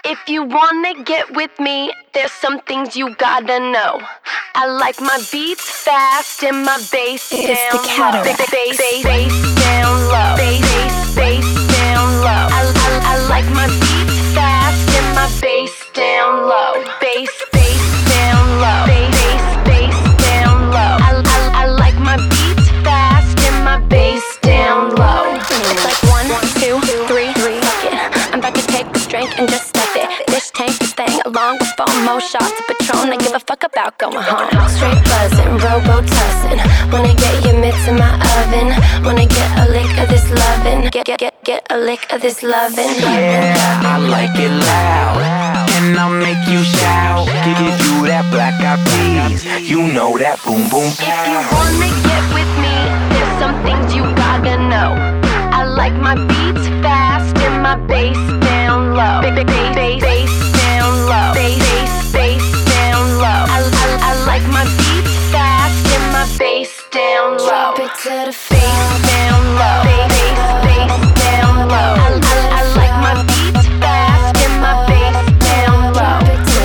If you wanna get with me, there's some things you gotta know. I like my beats fast and my bass down low. It's the Cataract. Bass down low. Bass down low. I like my beats fast and my bass down low. Bass down low. Bass down low. I like my beats fast and my bass down low. It's like 1, 2, 3, fuck it. I'm about to take this drink and just stuff it. This tank, this thing, along with 4 more shots of Patron. I give a fuck about going home. Straight buzzing, robo-tussing. Wanna get your mitts in my oven. Wanna get a lick of this lovin'. Get a lick of this lovin'. Yeah, I like it loud, and I'll make you shout. Give you that black eyed peas, you know that boom boom pow. If you wanna get with me, there's some things you gotta know. I like my beats fast and my bass down low. Bass down low. Bass down low. I like my beats fast and my bass down low. Drop it to the Bass down low. Bass down low. I like my beats fast and my bass down low.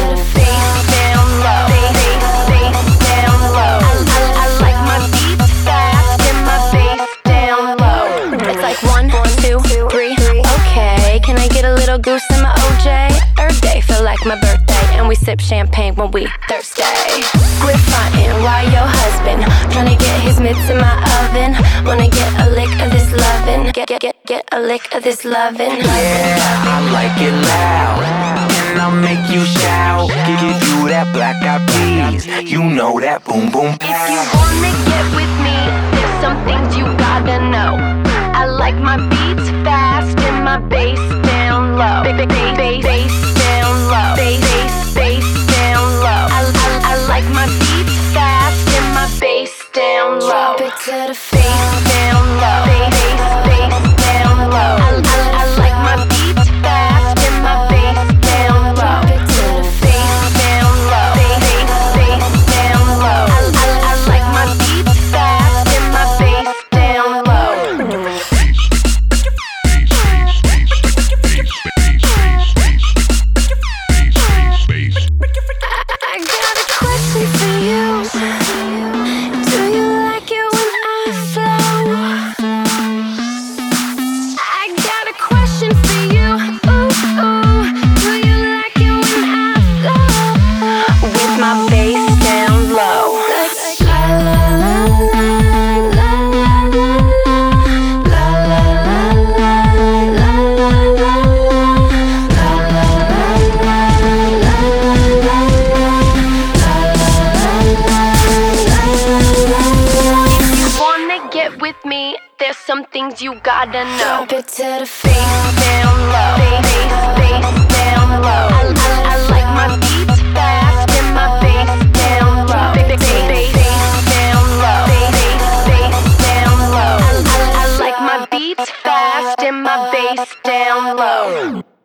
Bass down low. Bass down low. I like my beats fast and my bass down low. It's like 1, 2, 3. Okay, can I get a little goose in my OJ? Earth day feel like my birthday, and we sip champagne when we thirsty. Quit frontin' while your husband tryna get his mitts in my oven. Wanna get a lick of this lovin'. Get a lick of this lovin'. Yeah, I like it loud, and I'll make you shout. Give you that black eyed peas, you know that boom boom pow. If you wanna get with me, there's some things you gotta know. I like my beats fast and my bass down low. Bass down low. Bass down low. I like my beats fast and my bass down low. Drop it to the Bass down low. Bass down low. I like my beats fast and my bass down low. Bass down low. Bass down low. I like my beats fast and my bass down low. I got a question for you. Do you like it when I flow? I got a question for you. Ooh, do you like it when I flow? With my bass down low. Like la la la la la la la la la If you wanna get with me, there's some things you gotta know. Drop it to the Bass down low. Bass down low. I like my beats fast and my bass down low. Bass down low. Bass down low. I like my beats fast and my bass down low.